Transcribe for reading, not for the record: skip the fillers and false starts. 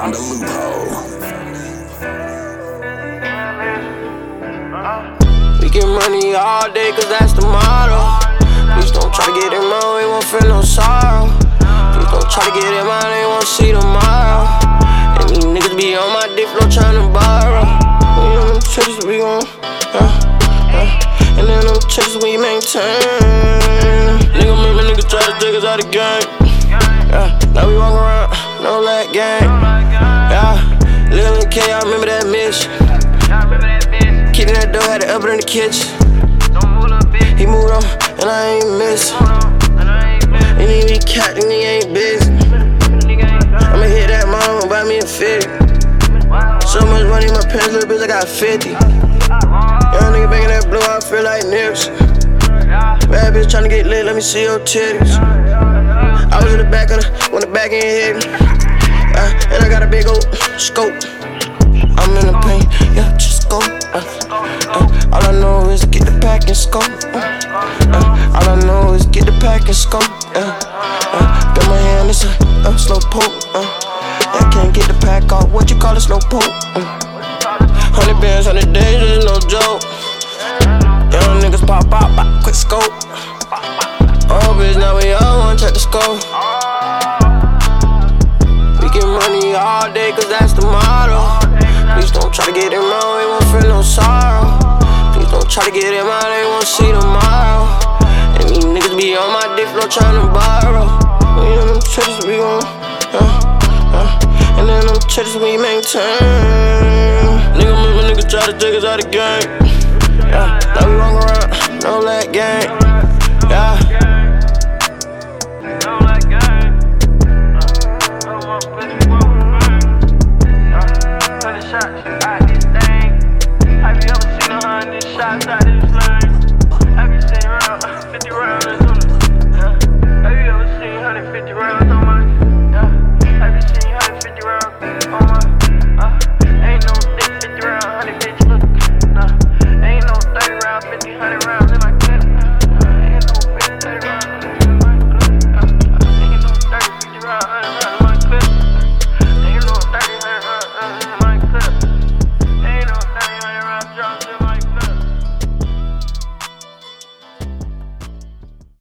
found a loophole. We get money all day, cause that's the motto. Please don't try to get in mine, we won't feel no sorrow. Please don't try to get in mine, they won't see tomorrow. And these niggas be on my dick floor tryna borrow. We on them trips, we gon' and then them trips we maintain. Nigga make my niggas try to take us out the game. Now we walk around, no lag gang. Lil' K, I remember that mission. Keeping that dough, had it up in the kitchen. He moved on, and I ain't miss. And he be cat, and he ain't busy. I'ma hit that mama, buy me a 50. So much money in my pants, little bitch, I got 50. Young nigga bangin' that blue, I feel like Nipsey. Bad bitch tryna get lit, let me see your titties. I was in the back of when the back end hit me. And I got a big old scope. I'm in the paint, yeah, just go. All I know is get the pack and scope. All I know is get the pack and scope. Got my hand, it's a slow poke. I can't get the pack off, what you call a slow poke? 100 bands, 100 days, there's no joke. Young niggas pop out, quick scope. Oh bitch, now we all wanna check the scope. We get money all day, cause that's the motto. Please don't try to get in mine, we won't feel no sorrow. Please don't try to get in mine, they won't see tomorrow. And these niggas be on my dick floor tryna borrow. We on them trips, we gon' and then them trips we maintain. Nigga make my niggas try to take us out the game. Now we walk around, no lag gang.